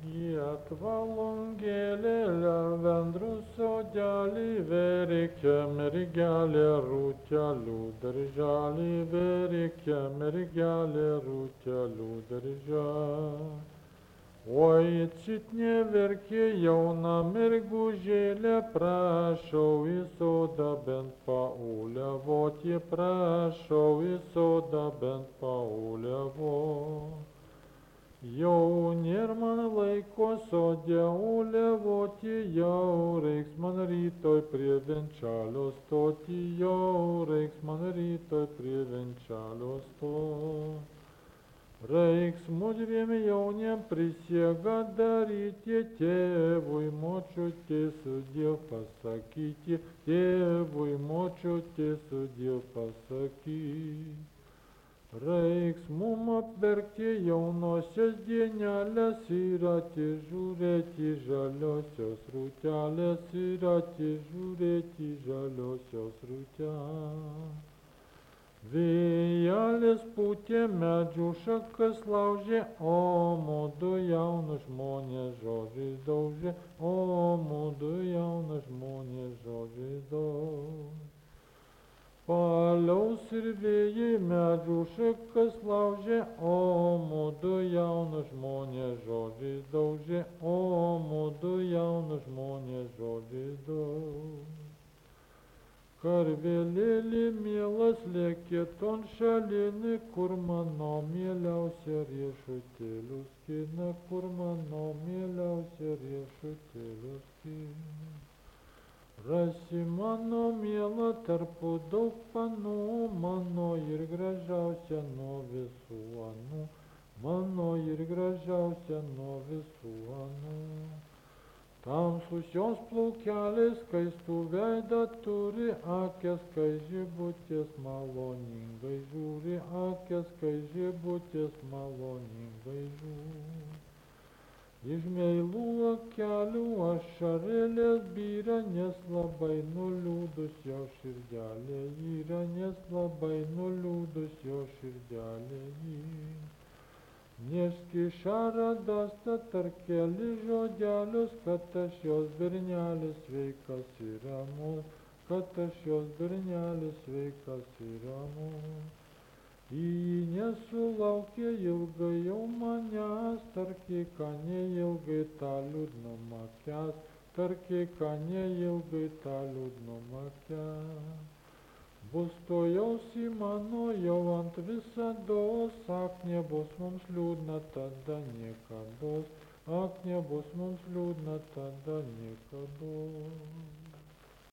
Atvalongėlė lavendrų sodelį verkia mergelė rūtelių darželį verkia mergelė rūtelių darželį. Oi, cit neverkė jauna mergužėlė, prašau į sodą bent pauliavoti, prašau į sodą bent pauliavoti. Jau nėr man laiko sode uliavoti, jau reiks man rytoj prie venčelio stoti, jau reiks man rytoj prie venčelio stoti. Reiks mudviem jauniem prisiegą daryti, tėvui močiutė sudiev pasakyti, tėvui močiutė sudiev pasakyti. Reiks mum apverkti jaunosios dienelės ir atižiūrėti žaliosios rūtelės, ir atižiūrėti žaliosios rūtelės. Vėjelis pūtė medžių šakas laužė, o mudu jaunus žmonės žodžiais daužė, o mudu jaunus žmonės žodžiais daužė. Paliaus ir vėjai medžių šakas laužė, o mudu jaunus žmonės žodžiais daužė, o mudu jaunus žmonės žodžiais daužė. Karvelėlį mielas lėkė ton šalinį, kur mano mieliausia riešutėlių skina, kur mano mieliausia riešutėlių skina. Rasi mano mielą tarpu daug panų, mano ir gražiausia nuo visų anų, mano ir gražiausia nuo visų anų. Tamsus jos plaukeliais skaistų veidą turi, akės kai žibutės maloningai žiūri, akės kai žibutės maloningai žiūri. Iš meilų akelių ašarėlės byra, nes labai nuliūdus jo širdelė yra, nes labai nuliūdus jo širdelė yra. Neški šaradasta tarp keli žodelius, kad aš jos bernelis sveikas ir ramus, kad aš jos bernelis sveikas ir ramus. Į jį nesulaukė ilgai jau manęs, tarki ką neilgai tą liūdnumą kęs, tarki ką neilgai tą liūdnumą kęs. Bus tojausi mano jau ant visados, ak nebus mums liūdna tada niekados, ak nebus mums liūdna tada niekados.